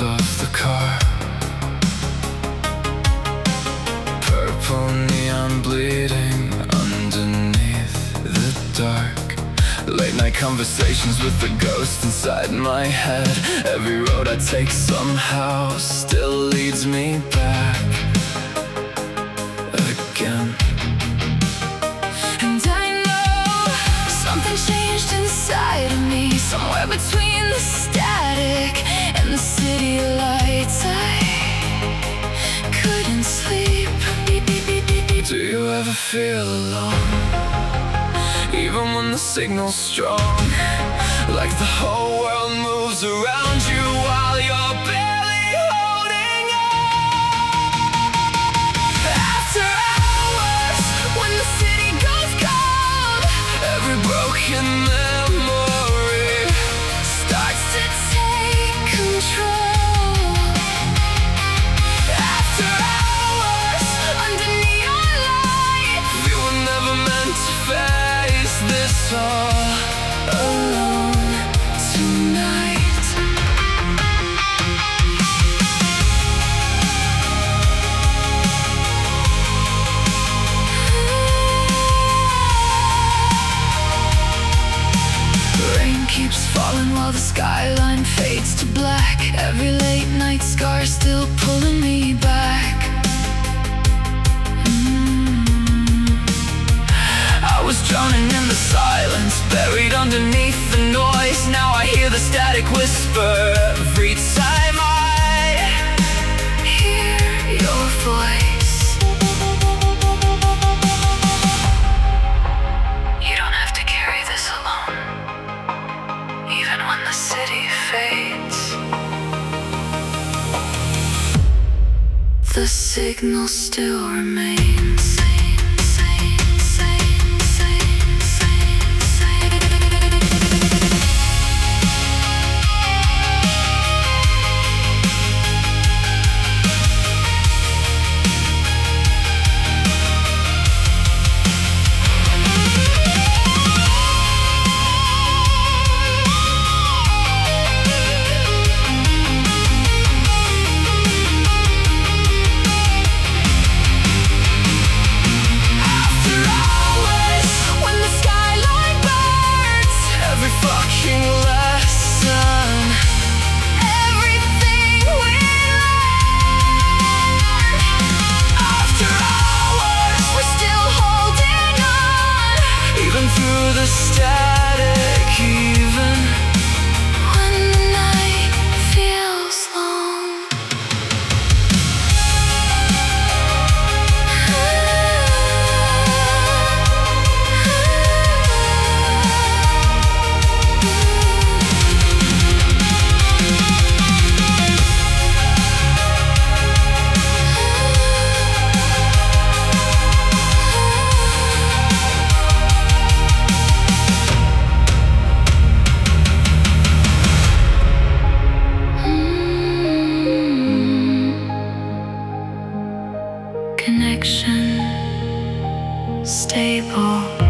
of the car. Purple neon bleeding underneath the dark. Late night conversations with the ghost inside my head. Every road I take somehow still leads me back again. And I know something changed inside of me, somewhere between the static and the city lights. I couldn't sleep. Do you ever feel alone, even when the signal's strong? Like the whole world moves around you while you're barely holding on. After hours, when the city goes cold, Every broken memory starts to take control. After hours, under neon light, we were never meant to face this all alone tonight. Rain keeps falling while the skyline fades to black. Every late night scar still pulling me back. I was drowning in the silence, buried underneath the noise. Now I hear the static whisper every time I Hear your voice. You don't have to carry this alone, even when the city fades. The signal still remains. Through the static, even When the night feels long. Connection stable.